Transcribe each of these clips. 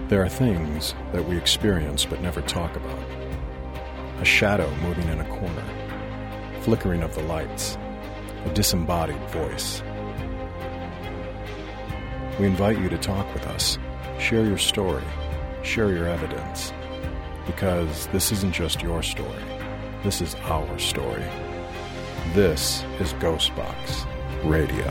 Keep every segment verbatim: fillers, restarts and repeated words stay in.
There are things that we experience but never talk about. A shadow moving in a corner, flickering of the lights, a disembodied voice. We invite you to talk with us, share your story, share your evidence, because this isn't just your story, this is our story. This is Ghostbox Radio.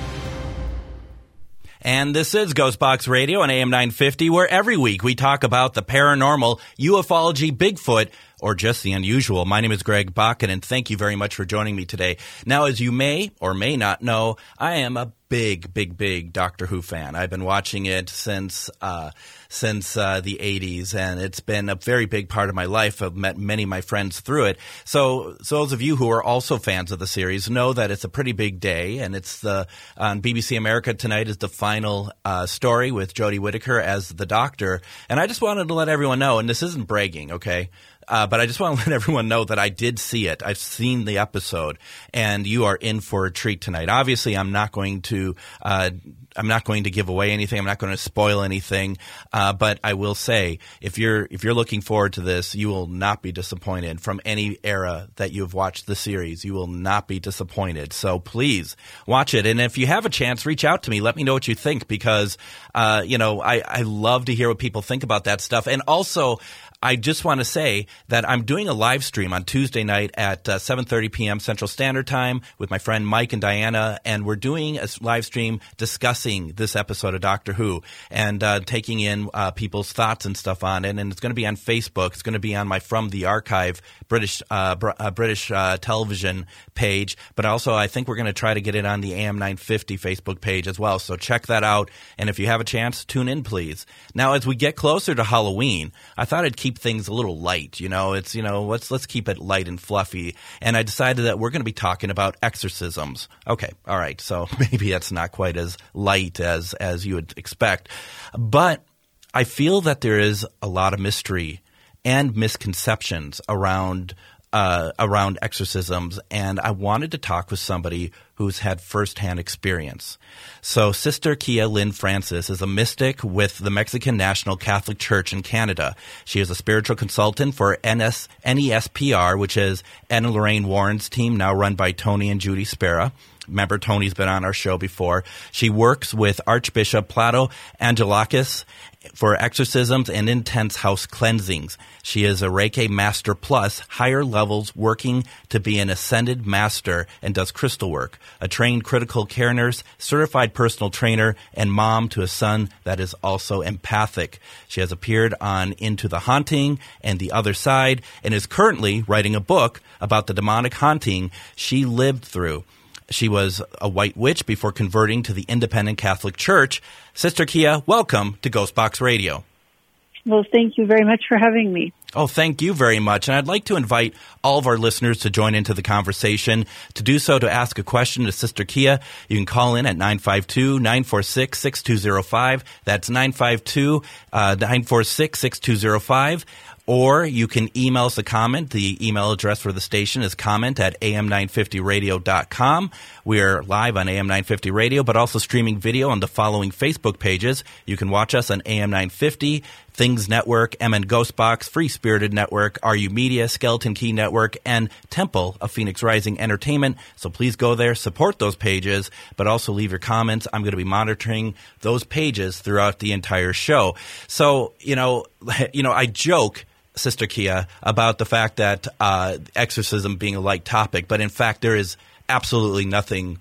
And this is Ghostbox Radio on A M nine fifty, where every week we talk about the paranormal, ufology, Bigfoot, or just the unusual. My name is Greg Bakken, and thank you very much for joining me today. Now, as you may or may not know, I am a big, big, big Doctor Who fan. I've been watching it since uh, since uh, the eighties, and it's been a very big part of my life. I've met many of my friends through it. So, so those of you who are also fans of the series know that it's a pretty big day, and it's the on B B C America tonight is the final uh, story with Jodie Whittaker as the Doctor. And I just wanted to let everyone know, and this isn't bragging, okay? Uh, but I just want to let everyone know that I did see it. I've seen the episode, and you are in for a treat tonight. Obviously, I'm not going to uh, I'm not going to give away anything. I'm not going to spoil anything. Uh, but I will say, if you're if you're looking forward to this, you will not be disappointed. From any era that you've watched the series, you will not be disappointed. So please watch it. And if you have a chance, reach out to me. Let me know what you think, because uh, you know I, I love to hear what people think about that stuff. And also, I just want to say that I'm doing a live stream on Tuesday night at uh, seven thirty p.m. Central Standard Time with my friend Mike and Diana, and we're doing a live stream discussing this episode of Doctor Who and uh, taking in uh, people's thoughts and stuff on it. And it's going to be on Facebook. It's going to be on my From the Archive British uh, br- uh, British uh, television page. But also, I think we're going to try to get it on the A M nine fifty Facebook page as well. So check that out. And if you have a chance, tune in, please. Now, as we get closer to Halloween, I thought I'd keep things a little light. You know, it's, you know, let's let's keep it light and fluffy. And I decided that we're going to be talking about exorcisms. Okay, all right. So maybe that's not quite as light as as you would expect, but I feel that there is a lot of mystery and misconceptions around uh, around exorcisms, and I wanted to talk with somebody who's had firsthand experience. So Sister Kia Lynn Francis is a mystic with the Mexican National Catholic Church in Canada. She is a spiritual consultant for N S, N E S P R, which is Ed and Lorraine Warren's team, now run by Tony and Judy Spera. Remember, Tony's been on our show before. She works with Archbishop Plato Angelakis for exorcisms and intense house cleansings. She is a Reiki Master Plus, higher levels, working to be an ascended master, and does crystal work. A trained critical care nurse, certified personal trainer, and mom to a son that is also empathic. She has appeared on Into the Haunting and The Other Side, and is currently writing a book about the demonic haunting she lived through. She was a white witch before converting to the Independent Catholic Church. Sister Kia, welcome to Ghostbox Radio. Well, thank you very much for having me. Oh, thank you very much. And I'd like to invite all of our listeners to join into the conversation. To do so, to ask a question to Sister Kia, you can call in at nine five two, nine four six, six two zero five. That's nine five two, nine four six, six two zero five. Or you can email us a comment. The email address for the station is comment at A M nine fifty radio dot com. We are live on A M nine fifty Radio, but also streaming video on the following Facebook pages. You can watch us on A M nine fifty, Things Network, M N Ghostbox, Free Spirited Network, R U Media, Skeleton Key Network, and Temple of Phoenix Rising Entertainment. So please go there, support those pages, but also leave your comments. I'm going to be monitoring those pages throughout the entire show. So, you know, you know, I joke, Sister Kia, about the fact that uh, exorcism being a light topic, but in fact there is absolutely nothing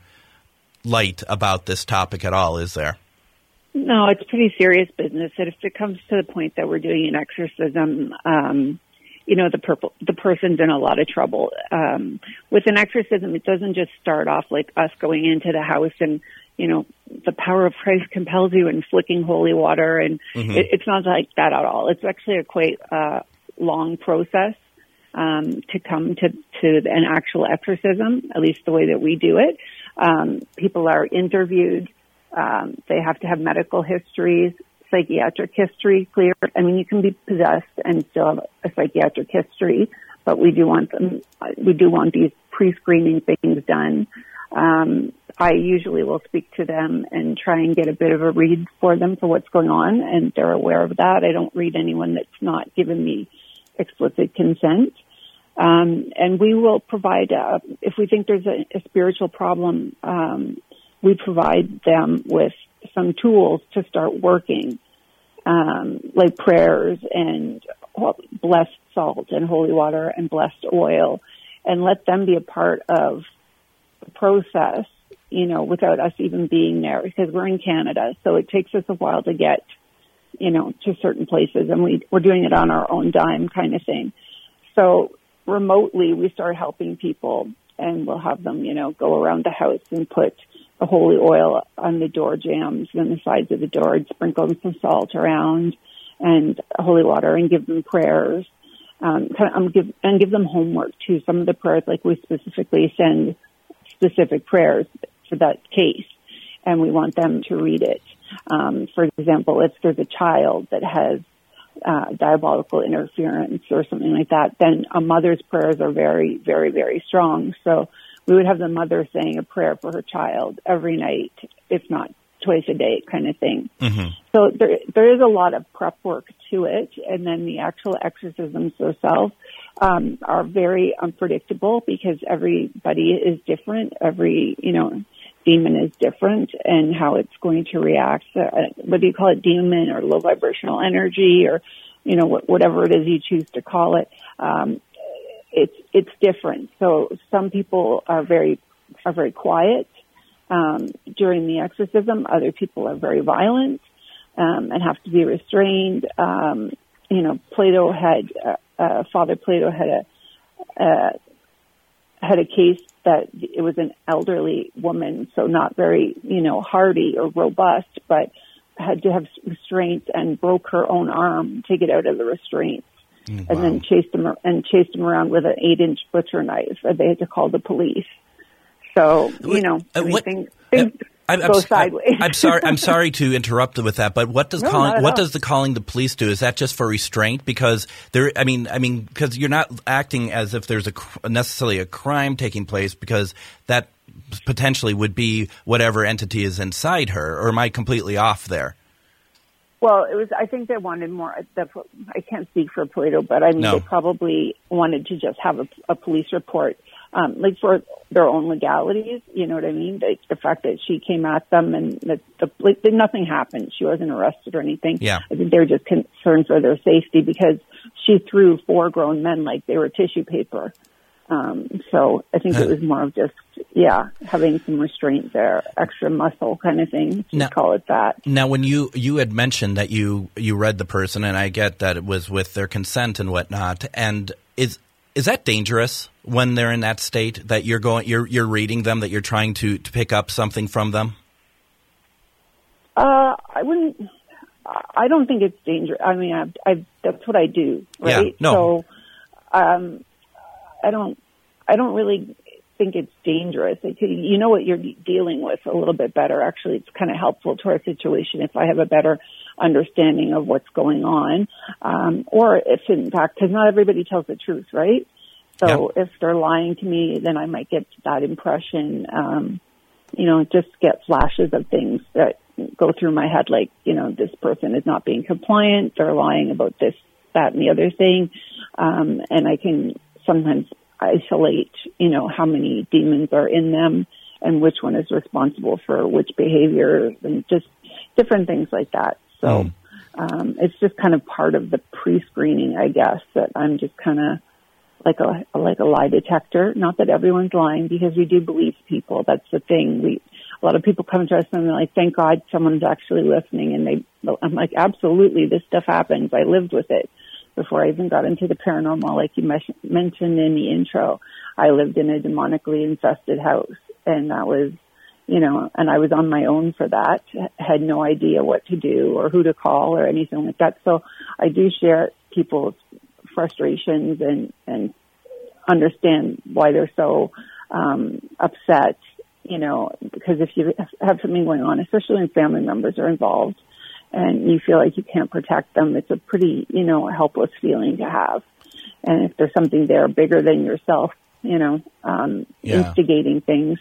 light about this topic at all, is there? No, it's pretty serious business. And if it comes to the point that we're doing an exorcism, um, you know, the, purple, the person's in a lot of trouble. Um, with an exorcism, it doesn't just start off like us going into the house and, you know, the power of Christ compels you and flicking holy water. And mm-hmm. it, it's not like that at all. It's actually a quite uh, long process um, to come to, to an actual exorcism, at least the way that we do it. Um, people are interviewed. Um, they have to have medical histories, psychiatric history clear. I mean, you can be possessed and still have a psychiatric history, but we do want them, we do want these pre-screening things done. Um, I usually will speak to them and try and get a bit of a read for them for what's going on, and they're aware of that. I don't read anyone that's not given me explicit consent. Um, and we will provide, uh, if we think there's a, a spiritual problem, um, we provide them with some tools to start working, um, like prayers and blessed salt and holy water and blessed oil, and let them be a part of the process, you know, without us even being there, because we're in Canada, so it takes us a while to get, you know, to certain places, and we, we're doing it on our own dime kind of thing. So remotely, we start helping people, and we'll have them, you know, go around the house and put the holy oil on the door jambs and the sides of the door, and sprinkle some salt around and holy water, and give them prayers, um, kind of, um, give, and give them homework too. Some of the prayers, like we specifically send specific prayers for that case, and we want them to read it. Um, for example, if there's a child that has uh, diabolical interference or something like that, then a mother's prayers are very, very, very strong. So we would have the mother saying a prayer for her child every night, if not twice a day, kind of thing. Mm-hmm. So there, there is a lot of prep work to it, and then the actual exorcisms themselves um, are very unpredictable because everybody is different. Every, you know, demon is different, and how it's going to react. Uh, whether you call it demon or low vibrational energy, or you know wh- whatever it is you choose to call it, um, it's it's different. So some people are very are very quiet um, during the exorcism. Other people are very violent um, and have to be restrained. Um, you know, Plato had uh, uh, Father Plato had a uh, had a case that it was an elderly woman, so not very, you know, hardy or robust, but had to have restraints and broke her own arm to get out of the restraints, mm, and wow. then chased him and chased him around with an eight-inch butcher knife. And they had to call the police. So you know, uh, what, things, things uh, go I'm, sideways. I'm sorry. I'm sorry to interrupt with that, but what does no, calling what all. does the calling the police do? Is that just for restraint? Because there, I mean, I mean, because you're not acting as if there's a necessarily a crime taking place, because that potentially would be whatever entity is inside her. Or am I completely off there? Well, it was. I think they wanted more. I can't speak for Plato, but I mean, no. they probably wanted to just have a, a police report, um, like for their own legalities. You know what I mean? Like the fact that she came at them and that the, like, nothing happened. She wasn't arrested or anything. Yeah. I think they were just concerned for their safety because she threw four grown men like they were tissue paper. Um, so I think it was more of just, yeah, having some restraint there, extra muscle kind of thing. Now, call it that. Now, when you, you had mentioned that you, you read the person, and I get that it was with their consent and whatnot, and is is that dangerous when they're in that state, that you're going, you're you're reading them, that you're trying to, to pick up something from them? Uh, I wouldn't. I don't think it's dangerous. I mean, I've, I've, that's what I do, right? Yeah, no. So, um. I don't, I don't really think it's dangerous. It could, you know what you're dealing with a little bit better. Actually, it's kind of helpful to our situation if I have a better understanding of what's going on. Um, or if in fact, because not everybody tells the truth, right? So yeah. if they're lying to me, then I might get that impression, um, you know, just get flashes of things that go through my head, like, you know, this person is not being compliant. They're lying about this, that, and the other thing. Um, and I can sometimes isolate, you know, how many demons are in them and which one is responsible for which behavior, and just different things like that. So mm. um, it's just kind of part of the pre-screening, I guess, that I'm just kind of like a like a lie detector. Not that everyone's lying, because we do believe people. That's the thing. We a lot of people come to us and they're like, "Thank God someone's actually listening." And they, I'm like, "Absolutely, this stuff happens. I lived with it." Before I even got into the paranormal, like you mentioned in the intro, I lived in a demonically infested house, and that was, you know, and I was on my own for that, had no idea what to do or who to call or anything like that. So I do share people's frustrations and, and understand why they're so um, upset, you know, because if you have something going on, especially when family members are involved, and you feel like you can't protect them, it's a pretty, you know, helpless feeling to have. And if there's something there bigger than yourself, you know, um, yeah. instigating things,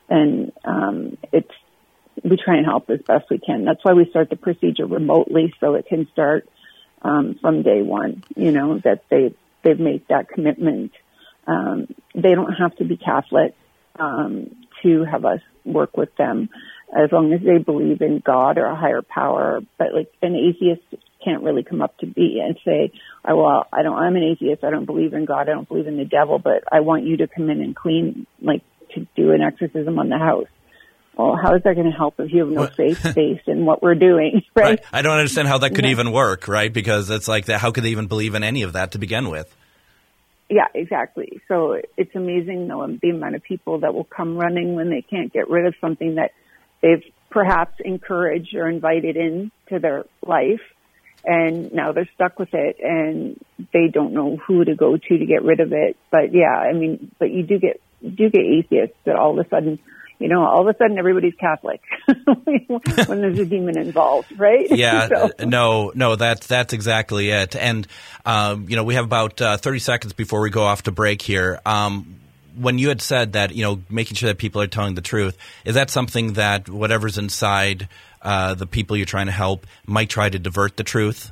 And um, it's we try and help as best we can. That's why we start the procedure remotely, so it can start um, from day one. You know, that they they've made that commitment. Um, they don't have to be Catholic um, to have us work with them, as long as they believe in God or a higher power. But like an atheist can't really come up to me and say, "Oh, well, I don't. I'm an atheist. I don't believe in God. I don't believe in the devil. But I want you to come in and clean, like to do an exorcism on the house." Well, how is that going to help if you have no What? faith base in what we're doing, right? Right. I don't understand how that could Yeah. even work, right? Because it's like, that. How could they even believe in any of that to begin with? Yeah, exactly. So it's amazing, though, the amount of people that will come running when they can't get rid of something that they've perhaps encouraged or invited into their life, and now they're stuck with it, and they don't know who to go to to get rid of it. But yeah, I mean, but you do get you do get atheists that all of a sudden, you know, all of a sudden everybody's Catholic when there's a demon involved, right? Yeah, So- uh, no, no, that's that's exactly it. And um, you know, we have about uh, thirty seconds before we go off to break here. Um, when you had said that, you know, making sure that people are telling the truth, is that something that whatever's inside uh, the people you're trying to help might try to divert the truth?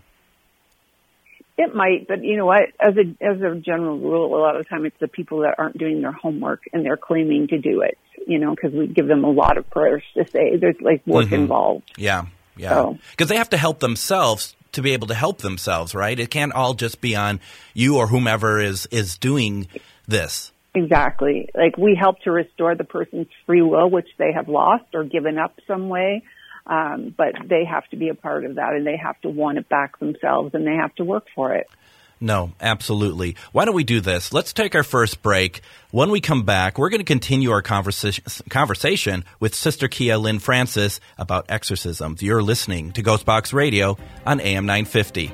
It might, but you know what? As a as a general rule, a lot of the time it's the people that aren't doing their homework and they're claiming to do it. You know, because we give them a lot of prayers to say. There's like work Mm-hmm. involved. Yeah, yeah. So- Because they have to help themselves to be able to help themselves, right? It can't all just be on you or whomever is is doing this. Exactly. Like we help to restore the person's free will, which they have lost or given up some way. Um, but they have to be a part of that, and they have to want it back themselves, and they have to work for it. No, absolutely. Why don't we do this? Let's take our first break. When we come back, we're going to continue our conversation conversation with Sister Kia Lynn Francis about exorcisms. You're listening to Ghostbox Radio on A M nine fifty.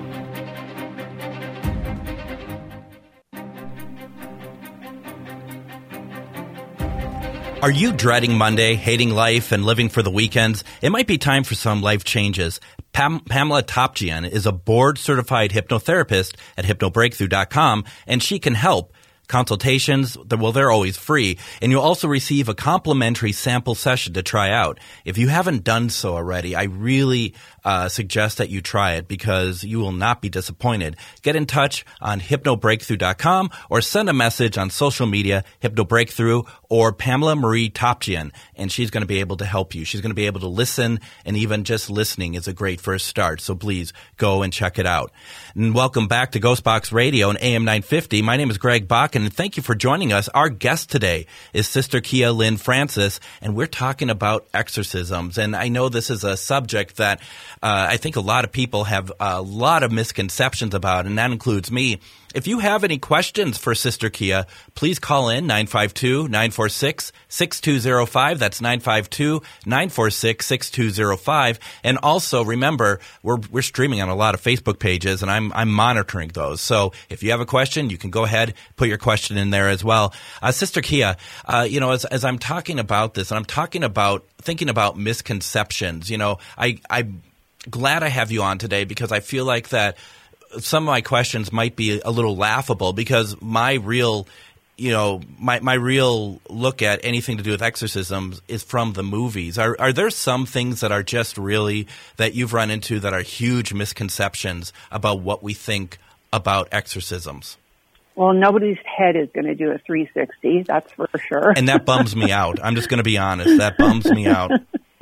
Are you dreading Monday, hating life, and living for the weekends? It might be time for some life changes. Pam- Pamela Topjian is a board-certified hypnotherapist at hypno breakthrough dot com, and she can help. Consultations, well, they're always free, and you'll also receive a complimentary sample session to try out. If you haven't done so already, I really uh, suggest that you try it because you will not be disappointed. Get in touch on hypno breakthrough dot com or send a message on social media, HypnoBreakthrough or Pamela Marie Topjian, and she's going to be able to help you. She's going to be able to listen, and even just listening is a great first start, so please go and check it out. And welcome back to Ghostbox Radio and A M nine fifty. My name is Greg Bach, and thank you for joining us. Our guest today is Sister Kia Lynn Francis, and we're talking about exorcisms. And I know this is a subject that uh, I think a lot of people have a lot of misconceptions about, and that includes me. If you have any questions for Sister Kia, please call in nine five two, nine four six, six two zero five. That's nine five two, nine four six, six two zero five. And also remember, we're we're streaming on a lot of Facebook pages, and I'm I'm monitoring those. So if you have a question, you can go ahead, put your question in there as well. Uh, Sister Kia, uh, you know, as as I'm talking about this, and I'm talking about thinking about misconceptions, you know, I I'm glad I have you on today because I feel like that some of my questions might be a little laughable because my real, you know, my, my real look at anything to do with exorcisms is from the movies. Are are there some things that are just really that you've run into that are huge misconceptions about what we think about exorcisms? Well, nobody's head is going to do a three sixty, that's for sure. And that bums me out. I'm just going to be honest. That bums me out.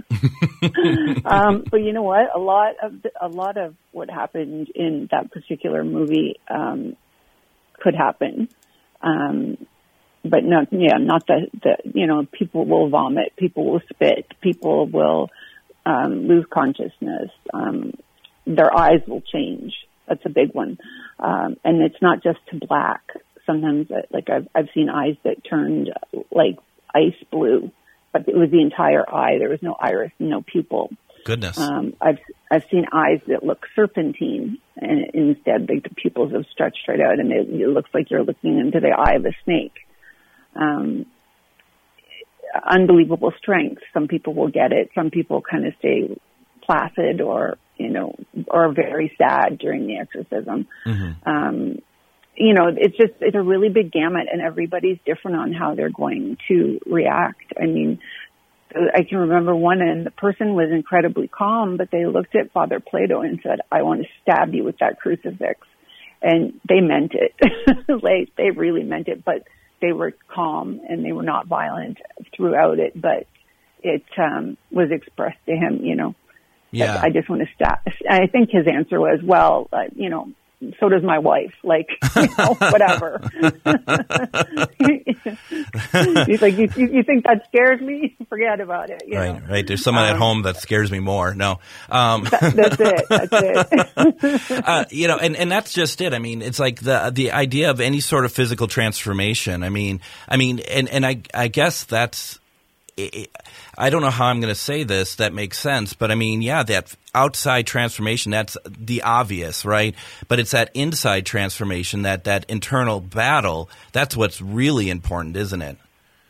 um, but you know what? A lot of the, a lot of what happened in that particular movie um, could happen, um, but not. Yeah, not the, the. You know, people will vomit, people will spit, people will um, lose consciousness. Um, their eyes will change. That's a big one, um, and it's not just to black. Sometimes, like I've I've seen eyes that turned like ice blue. But it was the entire eye. There was no iris, no pupil. Goodness. Um, I've I've seen eyes that look serpentine, and instead, like the pupils have stretched right out, and it, it looks like you're looking into the eye of a snake. Um, unbelievable strength. Some people will get it. Some people kind of stay placid, or you know, or very sad during the exorcism. Mm-hmm. Um, you know, it's just, it's a really big gamut, and everybody's different on how they're going to react. I mean, I can remember one, and the person was incredibly calm, but they looked at Father Plato and said, I want to stab you with that crucifix. And they meant it. Like, they really meant it, but they were calm and they were not violent throughout it, but it um, was expressed to him, you know, yeah. I just want to stab. I think his answer was, well, uh, you know, so does my wife, like, you know, whatever. He's like, you, you think that scares me? Forget about it. You right, know? right. There's someone um, at home that scares me more. No. Um, that, that's it. That's it. uh, you know, and, and that's just it. I mean, it's like the the idea of any sort of physical transformation. I mean, I mean, and, and I I guess that's, I don't know how I'm going to say this that makes sense, but I mean, yeah, that outside transformation, that's the obvious, right? But it's that inside transformation, that, that internal battle, that's what's really important, isn't it?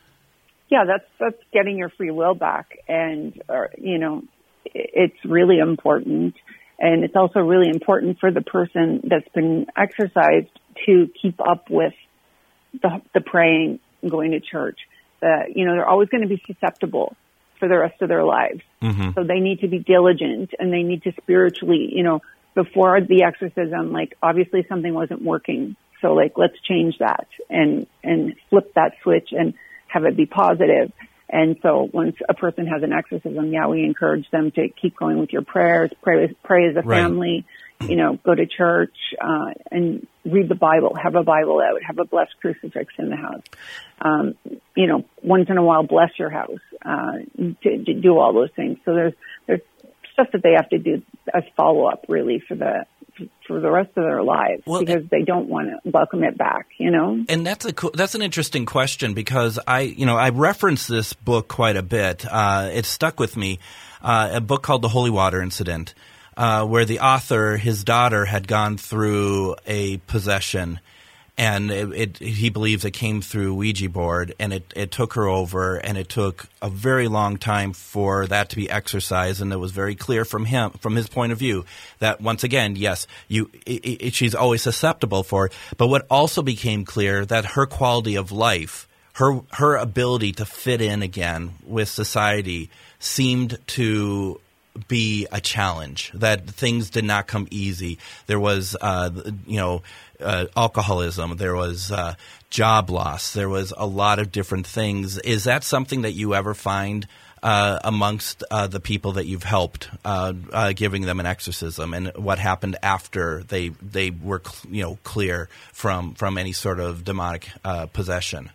Yeah, that's that's getting your free will back. And, or, you know, it's really important. And it's also really important for the person that's been exercised to keep up with the, the praying and going to church. That, you know, they're always going to be susceptible for the rest of their lives. Mm-hmm. So they need to be diligent, and they need to spiritually, you know, before the exorcism, like, obviously something wasn't working. So, like, let's change that and, and flip that switch and have it be positive. And so once a person has an exorcism, yeah, we encourage them to keep going with your prayers, pray, pray as a right. family, you know, go to church, uh, and read the Bible, have a Bible out, have a blessed crucifix in the house. Um, you know, once in a while, bless your house, uh, to, to do all those things. So there's, there's stuff that they have to do as follow-up, really, for the, for the rest of their lives, well, because they don't want to welcome it back, you know? And that's a, that's an interesting question, because I, you know, I reference this book quite a bit. Uh, it stuck with me, uh, a book called The Holy Water Incident. Uh, where the author, his daughter, had gone through a possession, and it, it, he believes it came through Ouija board, and it, it took her over, and it took a very long time for that to be exorcised, and it was very clear from him, from his point of view, that once again, yes, you, it, it, she's always susceptible for it, but what also became clear, that her quality of life, her her ability to fit in again with society, seemed to be a challenge, that things did not come easy. There was, uh, you know, uh, alcoholism. There was uh, job loss. There was a lot of different things. Is that something that you ever find uh, amongst uh, the people that you've helped, uh, uh, giving them an exorcism, and what happened after they they were, you know, clear from from any sort of demonic uh, possession?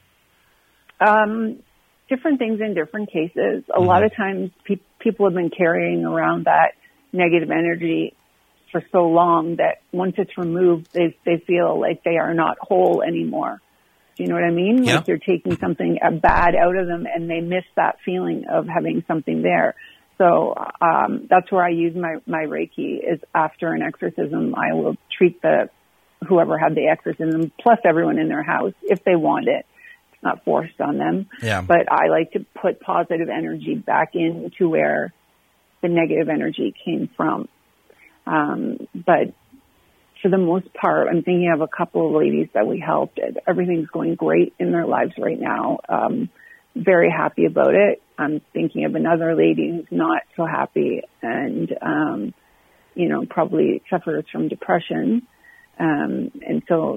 Um, different things in different cases. A mm-hmm. lot of times people. People have been carrying around that negative energy for so long that once it's removed, they they feel like they are not whole anymore. Do you know what I mean? Yeah. Like they're taking something bad out of them, and they miss that feeling of having something there. So um, that's where I use my, my Reiki, is after an exorcism, I will treat the whoever had the exorcism, plus everyone in their house, if they want it. Not forced on them, yeah. But I like to put positive energy back into where the negative energy came from. Um, but for the most part, I'm thinking of a couple of ladies that we helped. Everything's going great in their lives right now. Um, very happy about it. I'm thinking of another lady who's not so happy, and um, you know, probably suffers from depression, um, and so.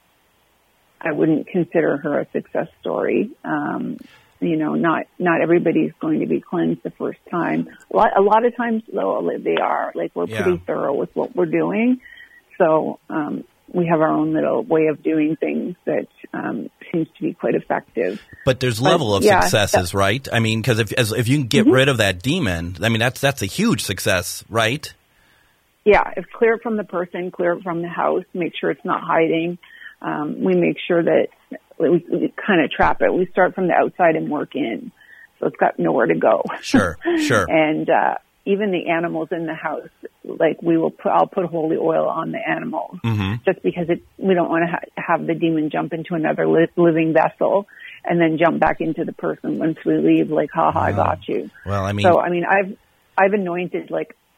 I wouldn't consider her a success story. Um, you know, not, not everybody's going to be cleansed the first time. A lot, a lot of times, though, they are. Like, we're yeah. pretty thorough with what we're doing. So, um, we have our own little way of doing things that, um, seems to be quite effective. But there's level but, of yeah, successes, that, right? I mean, because if, as, if you can get mm-hmm. rid of that demon, I mean, that's, that's a huge success, right? Yeah. If clear it from the person, clear it from the house, make sure it's not hiding. Um, we make sure that we, we kind of trap it. We start from the outside and work in. So it's got nowhere to go. Sure, sure. And, uh, even the animals in the house, like we will put, I'll put holy oil on the animals mm-hmm. just because it, we don't want to ha- have the demon jump into another li- living vessel and then jump back into the person once we leave, like, ha ha, I got you. Well, I mean, so, I mean, I've, I've anointed like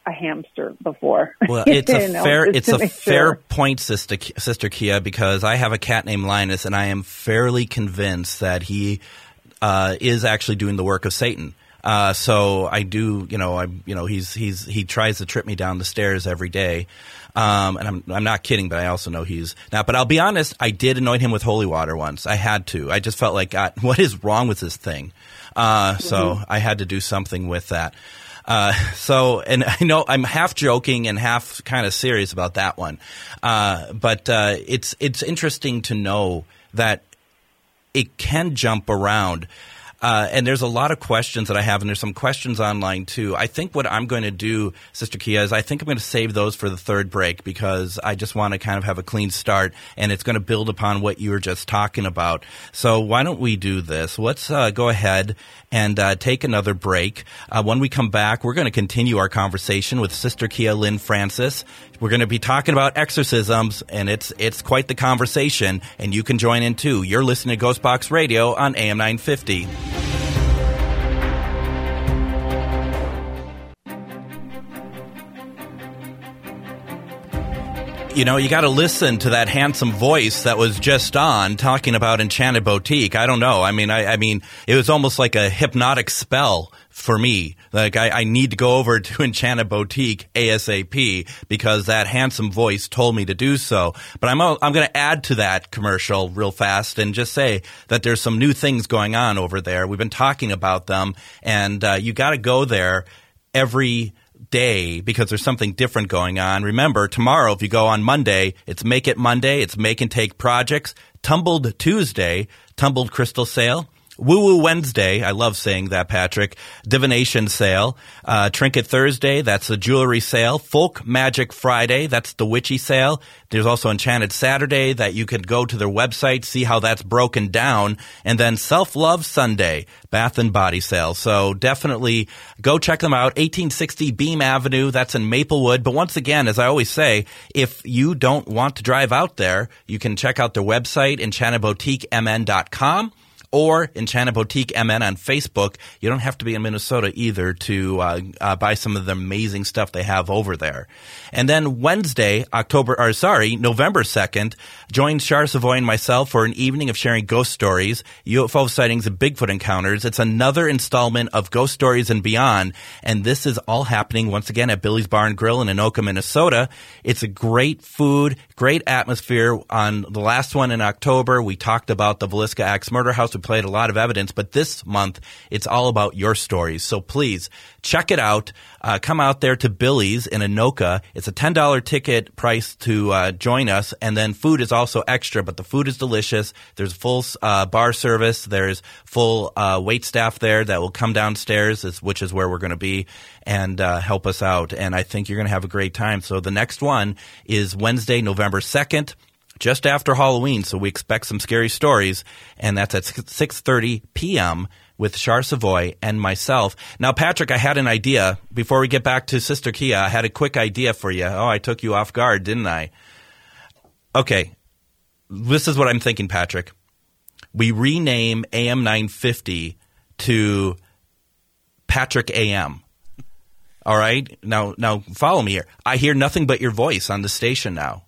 a hamster before. Well, it's a know, fair it's a fair sure. point, Sister Sister Kia, because I have a cat named Linus, and I am fairly convinced that he uh, is actually doing the work of Satan. Uh, so I do, you know, I, you know, he's he's he tries to trip me down the stairs every day, um, and I'm I'm not kidding, but I also know he's now. But I'll be honest, I did anoint him with holy water once. I had to. I just felt like, God, what is wrong with this thing? Uh, mm-hmm. So I had to do something with that. Uh, so, and I know I'm half joking and half kind of serious about that one, uh, but uh, it's it's interesting to know that it can jump around. Uh, and there's a lot of questions that I have, and there's some questions online too. I think what I'm going to do, Sister Kia, is I think I'm going to save those for the third break, because I just want to kind of have a clean start, and it's going to build upon what you were just talking about. So why don't we do this? Let's uh, go ahead and uh, take another break. Uh, when we come back, we're going to continue our conversation with Sister Kia Lynn Francis. We're going to be talking about exorcisms, and it's it's quite the conversation, and you can join in too. You're listening to Ghost Box Radio on A M nine fifty. You know, you got to listen to that handsome voice that was just on talking about Enchanted Boutique. I don't know. I mean, I, I mean, it was almost like a hypnotic spell for me. Like, I, I need to go over to Enchanted Boutique ASAP because that handsome voice told me to do so. But I'm I'm going to add to that commercial real fast and just say that there's some new things going on over there. We've been talking about them, and uh, you got to go there every day because there's something different going on. Remember, tomorrow, if you go on Monday, it's Make It Monday, it's Make and Take Projects, Tumbled Tuesday, Tumbled Crystal Sale, Woo Woo Wednesday, I love saying that, Patrick, Divination Sale, uh, Trinket Thursday, that's the jewelry sale, Folk Magic Friday, that's the witchy sale. There's also Enchanted Saturday that you can go to their website, see how that's broken down, and then Self Love Sunday, Bath and Body Sale. So definitely go check them out, eighteen sixty Beam Avenue, that's in Maplewood. But once again, as I always say, if you don't want to drive out there, you can check out their website, enchanted boutique m n dot com. Or Enchanted Boutique M N on Facebook. You don't have to be in Minnesota either to uh, uh, buy some of the amazing stuff they have over there. And then Wednesday, October, or sorry, November second, join Char Savoy and myself for an evening of sharing ghost stories, U F O sightings, and Bigfoot encounters. It's another installment of Ghost Stories and Beyond, and this is all happening once again at Billy's Bar and Grill in Anoka, Minnesota. It's a great food, great atmosphere. On the last one in October, we talked about the Villisca Axe Murder House. We played a lot of evidence, but this month, it's all about your stories. So please, check it out. Uh, come out there to Billy's in Anoka. It's a ten dollars ticket price to uh, join us, and then food is also extra, but the food is delicious. There's full uh, bar service. There's full uh, wait staff there that will come downstairs, which is where we're going to be, and uh, help us out. And I think you're going to have a great time. So the next one is Wednesday, November second. Just after Halloween, so we expect some scary stories, and that's at six thirty p.m. with Char Savoy and myself. Now, Patrick, I had an idea. Before we get back to Sister Kia, I had a quick idea for you. Oh, I took you off guard, didn't I? Okay, this is what I'm thinking, Patrick. We rename A M nine fifty to Patrick A M. All right? Now, now follow me here. I hear nothing but your voice on the station now.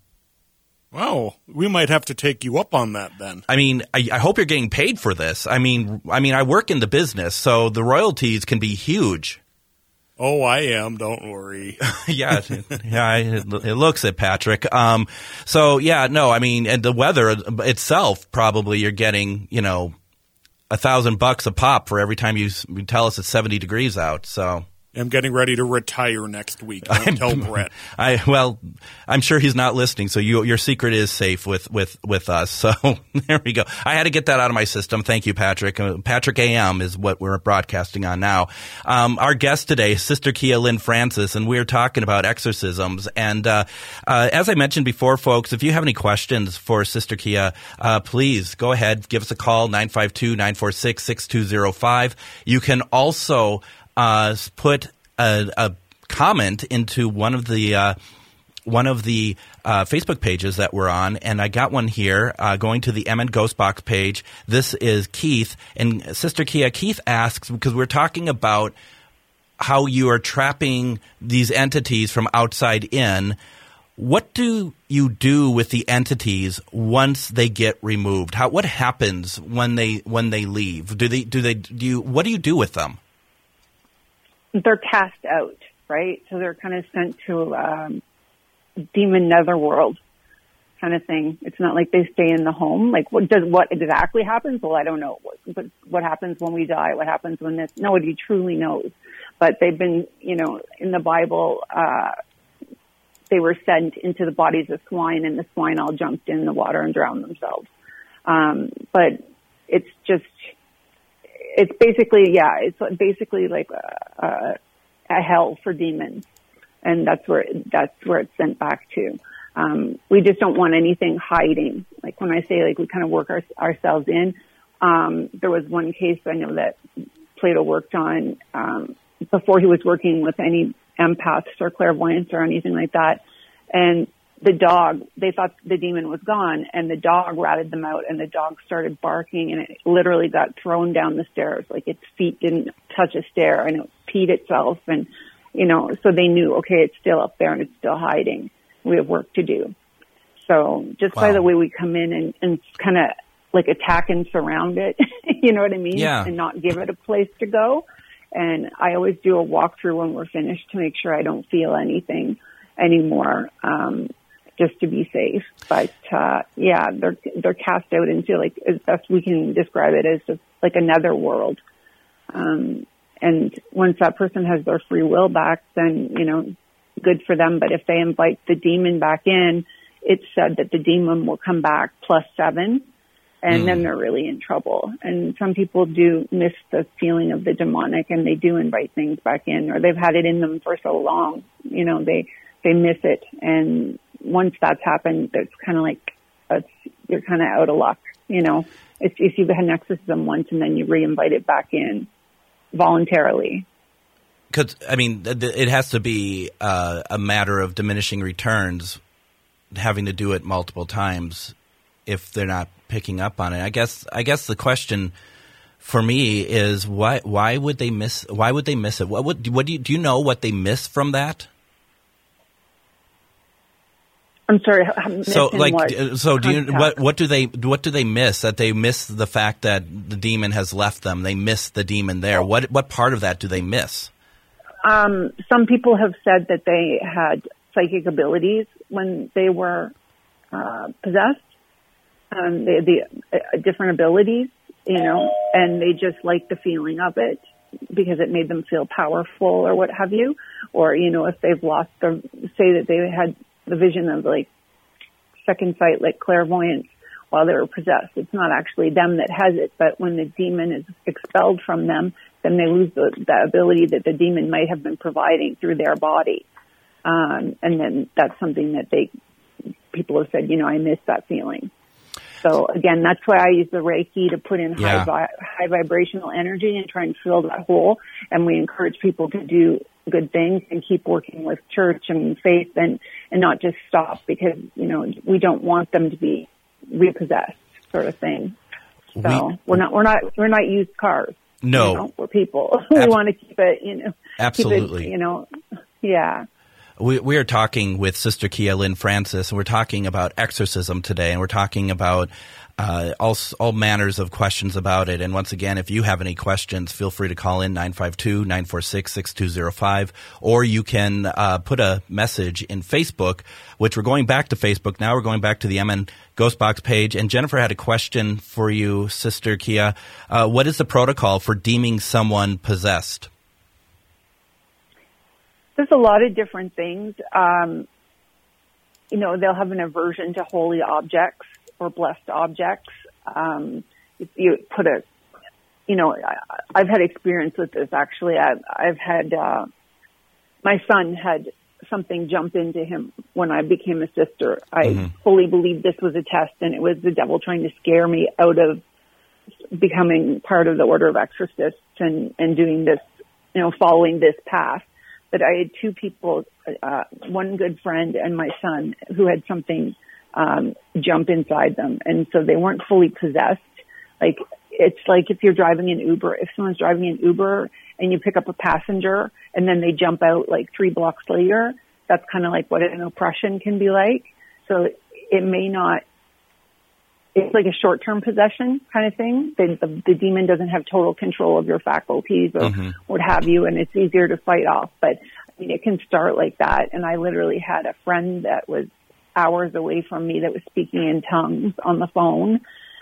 Wow, we might have to take you up on that then. I mean, I, I hope you're getting paid for this. I mean, I mean, I work in the business, so the royalties can be huge. Oh, I am. Don't worry. yeah, yeah, it, it looks it, Patrick. Um, so yeah, no, I mean, and the weather itself, probably you're getting, you know, a thousand bucks a pop for every time you, you tell us it's seventy degrees out. So. I'm getting ready to retire next week. Don't tell Brett. I well, I'm sure he's not listening, so you, your secret is safe with, with, with us. So there we go. I had to get that out of my system. Thank you, Patrick. Uh, Patrick A M is what we're broadcasting on now. Um, our guest today is Sister Kia Lynn Francis, and we're talking about exorcisms. And uh, uh, as I mentioned before, folks, if you have any questions for Sister Kia, uh, please go ahead, give us a call, nine five two, nine four six, six two zero five. You can also Uh, put a, a comment into one of the uh, one of the uh, Facebook pages that we're on, and I got one here uh, going to the M N Ghost Box page. This is Keith, and Sister Kia. Keith asks, because we're talking about how you are trapping these entities from outside in. What do you do with the entities once they get removed? How what happens when they when they leave? Do they do they do you, what do you do with them? They're cast out, right? So they're kind of sent to um, demon netherworld kind of thing. It's not like they stay in the home. Like what does what exactly happens? Well, I don't know. What, what, what happens when we die? What happens when this? Nobody truly knows. But they've been, you know, in the Bible, uh, they were sent into the bodies of swine, and the swine all jumped in the water and drowned themselves. Um, but it's just, it's basically, yeah, it's basically like a, a, a hell for demons, and that's where that's where it's sent back to. Um, we just don't want anything hiding. Like when I say, like we kind of work our, ourselves in. Um, there was one case I know that Plato worked on um, before he was working with any empaths or clairvoyance or anything like that. And the dog, they thought the demon was gone, and the dog ratted them out, and the dog started barking, and it literally got thrown down the stairs. Like its feet didn't touch a stair, and it peed itself. And, you know, so they knew, okay, it's still up there and it's still hiding. We have work to do. So just wow. by the way we come in and, and kind of like attack and surround it, you know what I mean? Yeah. And not give it a place to go. And I always do a walkthrough when we're finished to make sure I don't feel anything anymore, um, just to be safe. But, uh, yeah, they're, they're cast out into, like, as best we can describe it, as just like another world. Um, and once that person has their free will back, then, you know, good for them. But if they invite the demon back in, it's said that the demon will come back plus seven. And mm. then they're really in trouble. And some people do miss the feeling of the demonic, and they do invite things back in, or they've had it in them for so long, you know, they, they miss it. And once that's happened, it's kind of like, it's, you're kind of out of luck, you know. It's, if you've had an exorcism once and then you re-invite it back in voluntarily. Because, I mean, it has to be uh, a matter of diminishing returns, having to do it multiple times if they're not picking up on it. I guess I guess the question for me is why why would they miss why would they miss it? What would what do you do you know what they miss from that? I'm sorry. So like what? so do you what what do they what do they miss? That they miss the fact that the demon has left them. They miss the demon there. Oh. What what part of that do they miss? Um, some people have said that they had psychic abilities when they were uh, possessed. Um, the, the uh, different abilities, you know, and they just liked the feeling of it because it made them feel powerful or what have you. Or, you know, if they've lost the, say that they had the vision of like second sight, like clairvoyance while they were possessed. It's not actually them that has it, but when the demon is expelled from them, then they lose the, the ability that the demon might have been providing through their body. Um, and then that's something that they, people have said, you know, I miss that feeling. So again, that's why I use the Reiki to put in yeah. high, vi- high vibrational energy and try and fill that hole. And we encourage people to do good things and keep working with church and faith and, and not just stop because, you know, we don't want them to be repossessed sort of thing. So we, we're not, we're not, we're not used cars. No. You know, we're people. Ab- we want to keep it, you know. Absolutely. Keep it, you know, yeah. We, we are talking with Sister Kia Lynn Francis, and we're talking about exorcism today, and we're talking about uh, all, all manners of questions about it. And once again, if you have any questions, feel free to call in nine five two, nine four six, six two zero five, or you can uh, put a message in Facebook, which we're going back to Facebook now. We're going back to the M N Ghostbox page. And Jennifer had a question for you, Sister Kia. Uh, what is the protocol for deeming someone possessed? There's a lot of different things. Um, you know, they'll have an aversion to holy objects or blessed objects. Um, if you put a, you know, I, I've had experience with this actually. I've, I've had, uh, my son had something jump into him when I became a sister. I mm-hmm. fully believed this was a test, and it was the devil trying to scare me out of becoming part of the Order of Exorcists and, and doing this, you know, following this path. But I had two people, uh, one good friend and my son, who had something um, jump inside them. And so they weren't fully possessed. Like, it's like if you're driving an Uber, if someone's driving an Uber and you pick up a passenger and then they jump out like three blocks later. That's kind of like what an oppression can be like. So it may not, it's like a short-term possession kind of thing. The, the, the demon doesn't have total control of your faculties or mm-hmm. what have you, and it's easier to fight off. But I mean, it can start like that. And I literally had a friend that was hours away from me that was speaking in tongues on the phone.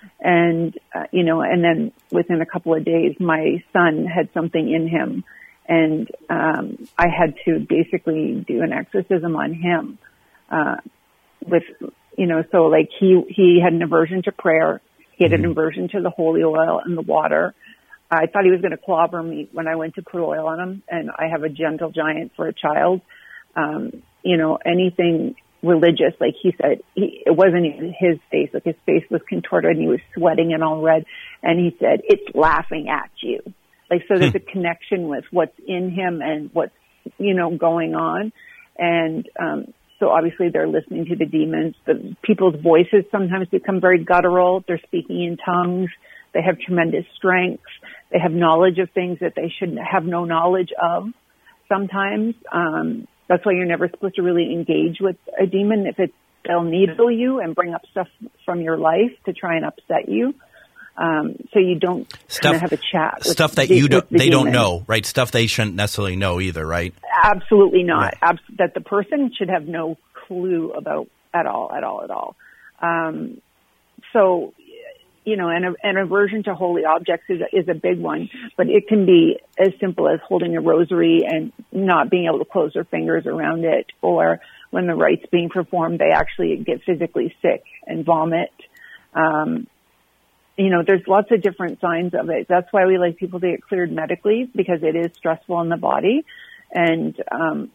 And, uh, you know, and then within a couple of days, my son had something in him. And um, I had to basically do an exorcism on him uh, with, you know, so like he, he had an aversion to prayer. He had mm-hmm. an aversion to the holy oil and the water. I thought he was going to clobber me when I went to put oil on him. And I have a gentle giant for a child. Um, you know, anything religious, like he said, he, it wasn't even his face. Like his face was contorted and he was sweating and all red. And he said, "It's laughing at you." Like, so there's a connection with what's in him and what's, you know, going on. And, um, so obviously they're listening to the demons. The people's voices sometimes become very guttural. They're speaking in tongues. They have tremendous strengths. They have knowledge of things that they should have no knowledge of sometimes. Um, that's why you're never supposed to really engage with a demon. If it's, they'll needle you and bring up stuff from your life to try and upset you. Um, so you don't kind of have a chat. With stuff that the, you don't, the they demon. don't know, right? Stuff they shouldn't necessarily know either, right? Absolutely not. Yeah. Abs- that the person should have no clue about at all, at all, at all. Um, so, you know, an, an aversion to holy objects is a, is a big one, but it can be as simple as holding a rosary and not being able to close their fingers around it, or when the rite's being performed, they actually get physically sick and vomit. Um, You know, there's lots of different signs of it. That's why we like people to get cleared medically, because it is stressful on the body. And um,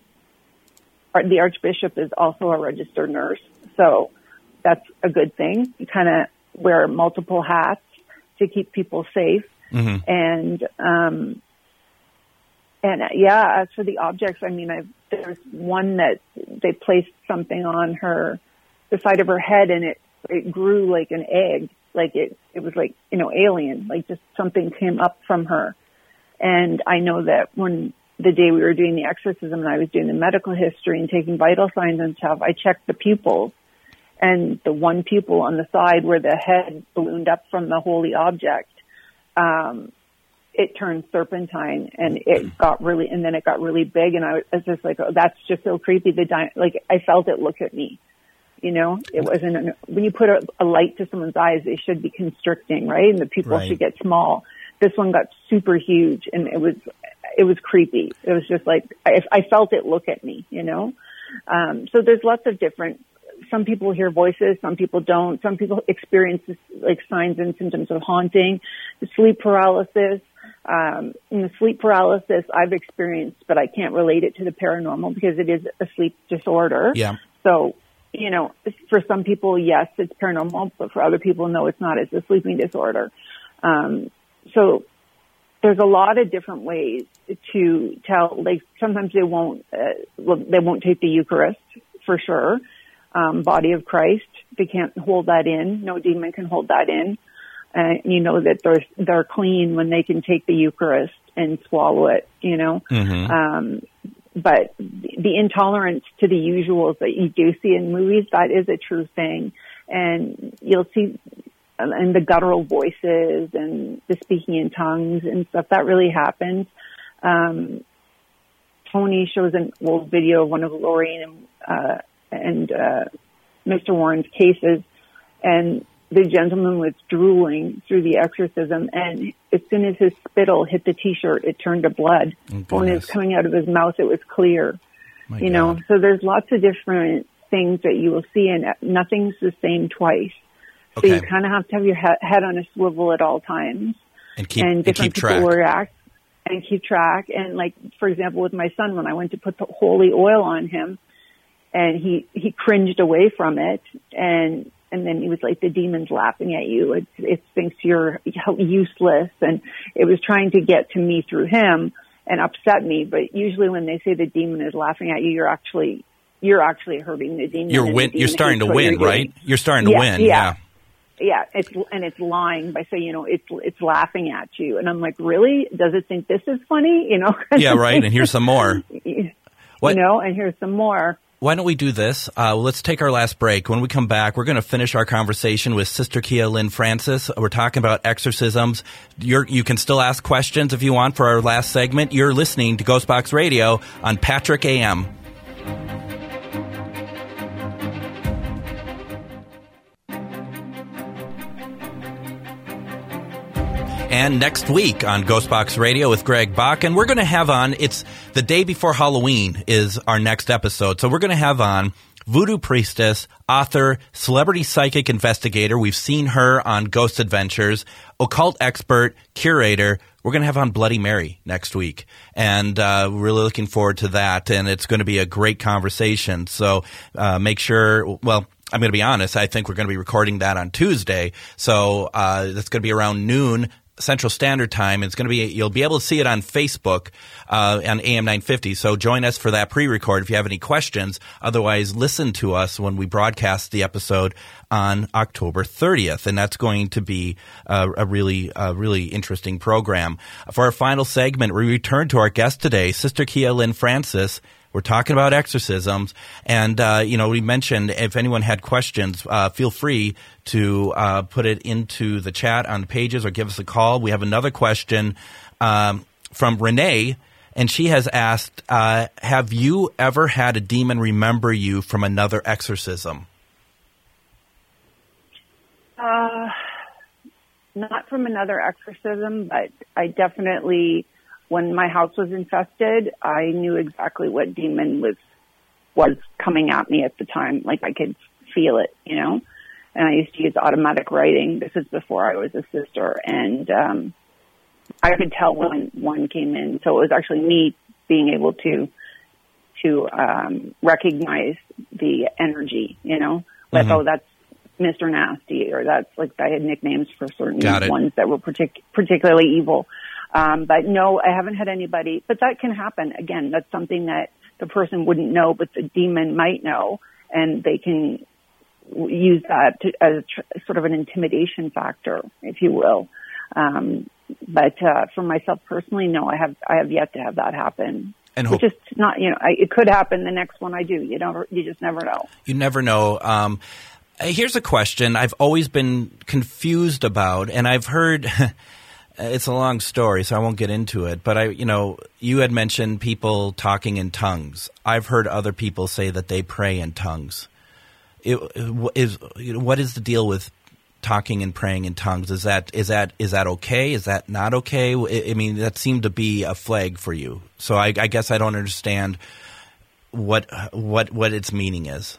our, the Archbishop is also a registered nurse, so that's a good thing. You kind of wear multiple hats to keep people safe. Mm-hmm. And um, and uh, yeah, as for the objects, I mean, I've, there's one that they placed something on her, the side of her head, and it it grew like an egg. Like it, it was like, you know, alien, like just something came up from her. And I know that when the day we were doing the exorcism and I was doing the medical history and taking vital signs and stuff, I checked the pupils, and the one pupil on the side where the head ballooned up from the holy object, um, it turned serpentine, and it got really, and then it got really big. And I was just like, oh, that's just so creepy. The di- like I felt it look at me. You know, it wasn't, an, when you put a, a light to someone's eyes, they should be constricting, right? And the pupil right. should get small. This one got super huge, and it was, it was creepy. It was just like, I, I felt it look at me, you know? Um, so there's lots of different, some people hear voices, some people don't. Some people experience this, like signs and symptoms of haunting, the sleep paralysis. Um, and the sleep paralysis I've experienced, but I can't relate it to the paranormal because it is a sleep disorder. Yeah. So, you know, for some people, yes, it's paranormal, but for other people, no, it's not. It's a sleeping disorder. Um, so there's a lot of different ways to tell. Like sometimes they won't, uh, well, they won't take the Eucharist for sure. Um, body of Christ, they can't hold that in. No demon can hold that in. Uh, you know that they're they're clean when they can take the Eucharist and swallow it. You know. Mm-hmm. Um, But the intolerance to the usuals that you do see in movies, that is a true thing. And you'll see, and the guttural voices and the speaking in tongues and stuff, that really happens. Um, Tony shows an old video of one of Lorraine and, uh, and uh, Mister Warren's cases, and the gentleman was drooling through the exorcism, and as soon as his spittle hit the T-shirt, it turned to blood. Oh, when it was coming out of his mouth, it was clear. My you God. know, so there's lots of different things that you will see, and nothing's the same twice. So okay. you kind of have to have your he- head on a swivel at all times, and keep and and different keep people track. will react and keep track. And like, for example, with my son, when I went to put the holy oil on him, and he he cringed away from it, and. And then he was like, the demon's laughing at you. It, it thinks you're useless. And it was trying to get to me through him and upset me. But usually when they say the demon is laughing at you, you're actually, you're actually hurting the demon. You're win, demon you're starting to win, you're right? You're starting to yeah, win. Yeah. Yeah. Yeah, it's and it's lying by saying, you know, it's it's laughing at you, and I'm like, really? Does it think this is funny? You know? Yeah, right. And here's some more. You What? know, and here's some more. Why don't we do this? Uh, let's take our last break. When we come back, we're going to finish our conversation with Sister Kia Lynn Francis. We're talking about exorcisms. You're, you can still ask questions if you want for our last segment. You're listening to Ghostbox Radio on Patrick A M. And next week on Ghostbox Radio with Greg Bach, and we're going to have on, it's the day before Halloween is our next episode. So we're going to have on voodoo priestess, author, celebrity psychic investigator. We've seen her on Ghost Adventures, occult expert, curator. We're going to have on Bloody Mary next week. And uh, we're really looking forward to that. And it's going to be a great conversation. So uh, make sure, well, I'm going to be honest, I think we're going to be recording that on Tuesday. So uh, that's going to be around noon Central Standard Time. It's going to be, you'll be able to see it on Facebook uh, on A M nine fifty. So join us for that pre-record if you have any questions. Otherwise, listen to us when we broadcast the episode on October thirtieth, and that's going to be uh, a really, uh, really interesting program. For our final segment, we return to our guest today, Sister Kia Lynn Francis. We're talking about exorcisms, and, uh, you know, we mentioned if anyone had questions, uh, feel free to uh, put it into the chat on the pages or give us a call. We have another question um, from Renee, and she has asked, uh, have you ever had a demon remember you from another exorcism? Uh, not from another exorcism, but I definitely... When my house was infested, I knew exactly what demon was was coming at me at the time. Like, I could feel it, you know. And I used to use automatic writing. This is before I was a sister, and um, I could tell when one came in. So it was actually me being able to to um, recognize the energy, you know. Like, mm-hmm. oh, that's Mister Nasty, or that's like I had nicknames for certain ones that were partic- particularly evil. Um, but no, I haven't had anybody, but that can happen. Again, that's something that the person wouldn't know, but the demon might know, and they can use that to, as a tr- sort of an intimidation factor, if you will. Um, but, uh, for myself personally, no, I have, I have yet to have that happen. And hope- which is not, you know, I, it could happen the next one I do. You never, you just never know. You never know. Um, here's a question I've always been confused about, and I've heard, it's a long story, so I won't get into it. But I, you know, you had mentioned people talking in tongues. I've heard other people say that they pray in tongues. It, is, you know, what is the deal with talking and praying in tongues? Is that is that is that okay? Is that not okay? I, I mean, that seemed to be a flag for you. So I, I guess I don't understand what what what its meaning is.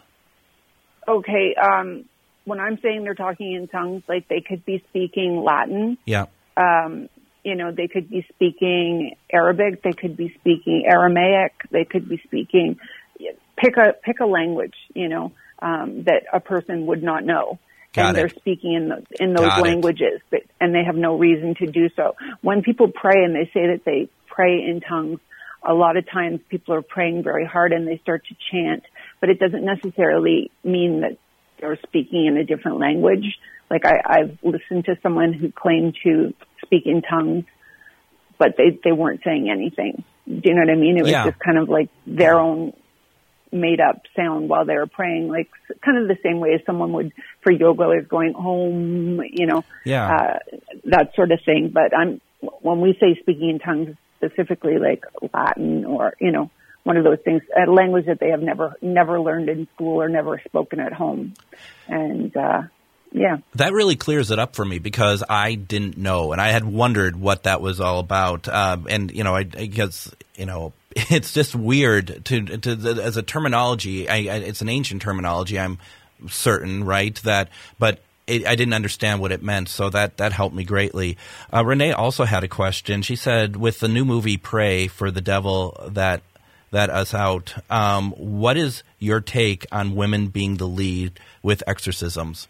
Okay, um, when I'm saying they're talking in tongues, like they could be speaking Latin. Yeah. Um, you know, they could be speaking Arabic, they could be speaking Aramaic, they could be speaking, pick a, pick a language, you know, um, that a person would not know. Got and it. They're speaking in, the, in those Got languages, but, and they have no reason to do so. When people pray and they say that they pray in tongues, a lot of times people are praying very hard and they start to chant, but it doesn't necessarily mean that they're speaking in a different language. Like I, I've listened to someone who claimed to speak in tongues, but they, they weren't saying anything. Do you know what I mean? It was yeah. just kind of like their own made up sound while they were praying, like kind of the same way as someone would for yoga is going home, you know, yeah. uh, that sort of thing. But I'm, when we say speaking in tongues, specifically like Latin or, you know, one of those things, a language that they have never, never learned in school or never spoken at home. And, uh, yeah. That really clears it up for me because I didn't know, and I had wondered what that was all about. Um, and, you know, I, I guess, you know, it's just weird to, to as a terminology. I, I, it's an ancient terminology, I'm certain, right? That, but it, I didn't understand what it meant, so that, that helped me greatly. Uh, Renee also had a question. She said, with the new movie Pray for the Devil That That Us Out, um, what is your take on women being the lead with exorcisms?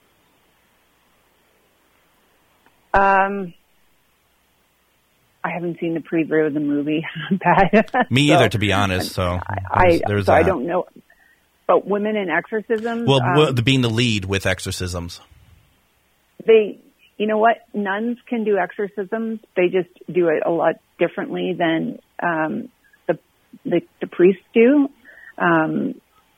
Um, I haven't seen the preview of the movie. Me so, either, to be honest. So I, there's, there's so that. I don't know. But women in exorcisms. Well, um, the, being the lead with exorcisms. they, you know what, nuns can do exorcisms. They just do it a lot differently than um, the, the the priests do. Um,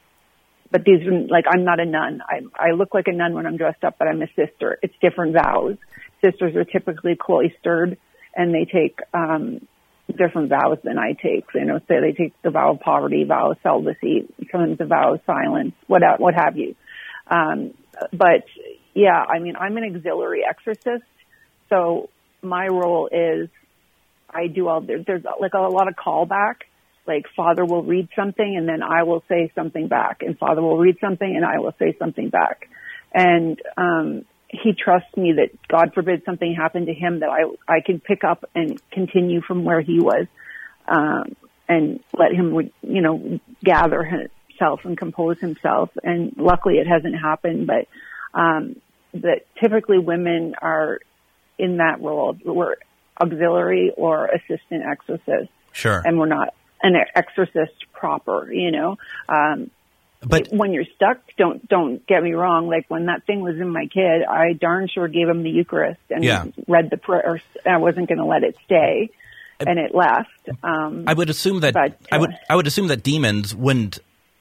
but these, like, I'm not a nun. I, I look like a nun when I'm dressed up, but I'm a sister. It's different vows. Sisters are typically cloistered, and they take um, different vows than I take. You know, say they take the vow of poverty, vow of celibacy, sometimes the vow of silence, what what have you. Um, but yeah, I mean, I'm an auxiliary exorcist, so my role is I do all there, there's like a lot of callback. Like, Father will read something and then I will say something back, and Father will read something and I will say something back, and um, he trusts me that, God forbid, something happened to him, that I I can pick up and continue from where he was, um, and let him, you know, gather himself and compose himself. And luckily, it hasn't happened, but um, that typically women are in that role. We're auxiliary or assistant exorcists, sure, and we're not an exorcist proper, you know. Um, but when you're stuck, don't don't get me wrong. Like, when that thing was in my kid, I darn sure gave him the Eucharist and yeah. read the prayer. I wasn't going to let it stay, and it left. Um, I would assume that but, uh, I would I would assume that demons wouldn't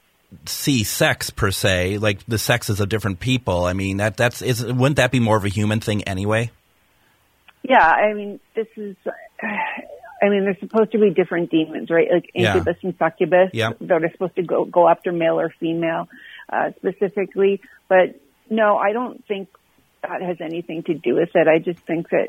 see sex per se. Like, the sexes of different people. I mean, that that's is wouldn't that be more of a human thing anyway? Yeah, I mean, this is. Uh, I mean, there's supposed to be different demons, right? Like incubus yeah. and succubus yeah. that are supposed to go, go after male or female uh, specifically. But no, I don't think that has anything to do with it. I just think that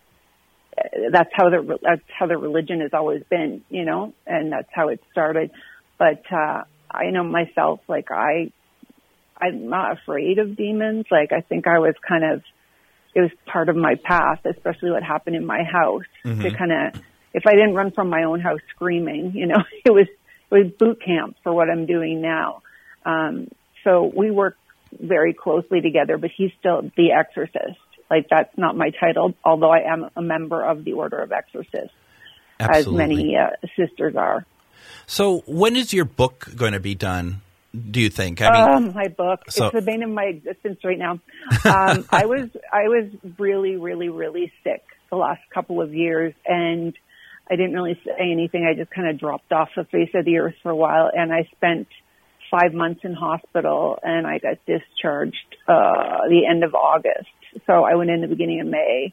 that's how the that's how the religion has always been, you know, and that's how it started. But uh, I know myself, like I, I'm not afraid of demons. Like, I think I was kind of, it was part of my past, especially what happened in my house, mm-hmm. to kind of. If I didn't run from my own house screaming, you know, it was it was boot camp for what I'm doing now. Um, so we work very closely together, but he's still the exorcist. Like, that's not my title, although I am a member of the Order of Exorcists, Absolutely. as many uh, sisters are. So when is your book going to be done, do you think? I mean, um, my book, so, it's the bane of my existence right now. Um, I was I was really, really, really sick the last couple of years, and I didn't really say anything. I just kind of dropped off the face of the earth for a while, and I spent five months in hospital, and I got discharged uh the end of August. So I went in the beginning of May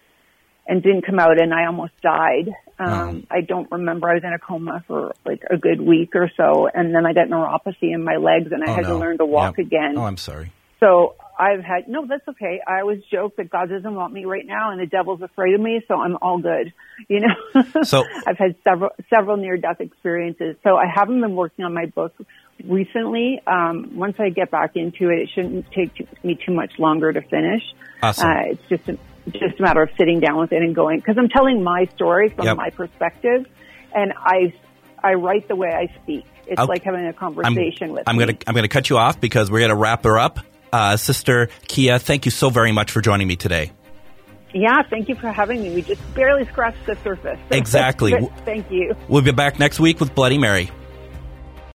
and didn't come out, and I almost died. Um, oh. I don't remember. I was in a coma for like a good week or so, and then I got neuropathy in my legs, and I oh, had no. to learn to walk yep. again. Oh, I'm sorry. So I've had, no, that's okay. I always joke that God doesn't want me right now and the devil's afraid of me, so I'm all good. You know, so I've had several, several near-death experiences. So I haven't been working on my book recently. Um, once I get back into it, it shouldn't take too, me too much longer to finish. Awesome. Uh, it's just a, just a matter of sitting down with it and going, because I'm telling my story from yep. my perspective, and I, I write the way I speak. It's I'll, like having a conversation I'm, with I'm me. Gonna, I'm going to cut you off because we're going to wrap her up. Uh, Sister Kia, thank you so very much for joining me today. Yeah, thank you for having me. We just barely scratched the surface. Exactly. Thank you. We'll be back next week with Bloody Mary.